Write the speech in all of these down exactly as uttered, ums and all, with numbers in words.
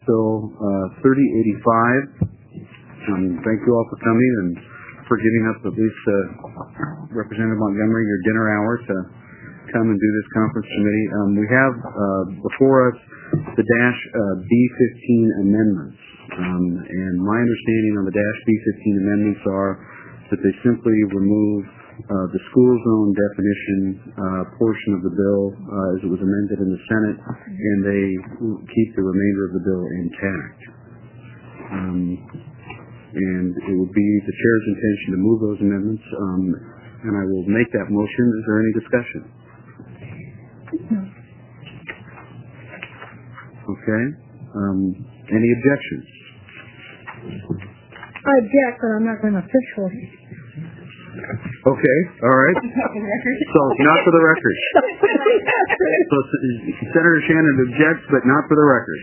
Bill uh, thirty eighty-five. Um, thank you all for coming and for giving us, at least uh, Representative Montgomery, your dinner hour to come and do this conference committee. Um, we have uh, before us the Dash uh, B fifteen amendments. Um, and my understanding on the Dash B fifteen amendments are that they simply remove uh, the school zone definition uh, portion of the bill uh, as it was amended in the Senate, and they keep the remainder of the bill intact. Um, and it would be the chair's intention to move those amendments, um, and I will make that motion. Is there any discussion? Okay. Um, any objections? I object, but I'm not going to officially. Okay, all right. So, not for the record. So, Senator Shannon objects, but not for the record.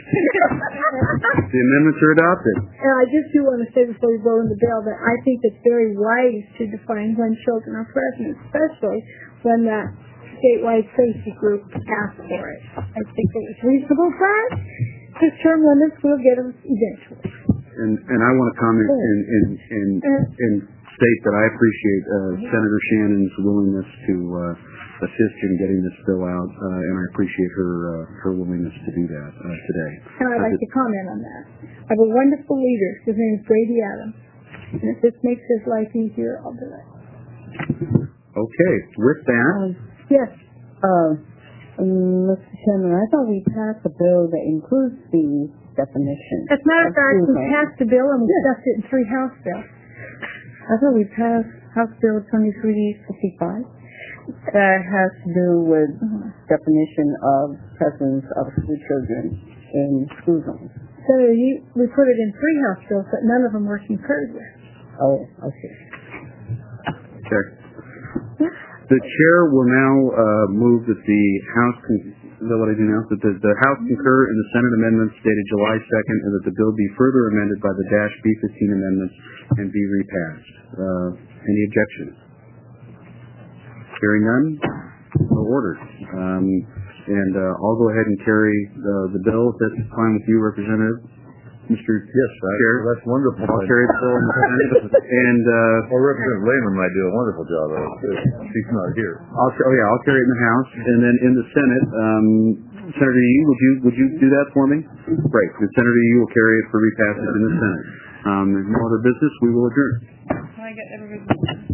The amendments are adopted. And I just do want to say before you vote on the bill that I think it's very wise to define when children are present, especially when that statewide safety group asked for it. I think it was reasonable for us. Because term limits will get them eventually. And and I want to comment and and and, and state that I appreciate uh, Senator Shannon's willingness to uh, assist in getting this bill out, uh, and I appreciate her uh, her willingness to do that uh, today. And I'd like to comment on that. I have a wonderful leader. His name is Brady Adams. And if this makes his life easier, I'll do it. Okay. With that. Um, yes. Uh, um, Mister Chairman, I thought we passed a bill that includes the definition. As a matter of fact, we passed the bill and we stuffed it in three House bills. I thought we passed House Bill twenty-three fifty-five. That has to do with uh-huh. definition of presence of school children in school zones. So you, we put it in three House bills, but none of them were concurred with. Oh, okay. Okay. The chair will now uh, move that the House, con- is that what I do now? That the, the House concur in the Senate amendments dated July second, and that the bill be further amended by the Dash B fifteen amendments and be repassed. Uh, any objections? Hearing none, so ordered. Um, and uh, I'll go ahead and carry the, the bill. If that's fine with you, Representative. Mister Yes, I, Chair. That's wonderful. I'll carry the bill in the Senate. And uh, well, Representative Lehman might do a wonderful job of it too. She's not here. I'll, oh yeah, I'll carry it in the House, and then in the Senate, um, Senator Yee, would you would you do that for me? Great. And Senator Yee will carry it for repassage in the Senate. Um, there's no other business. We will adjourn. Can I get everybody?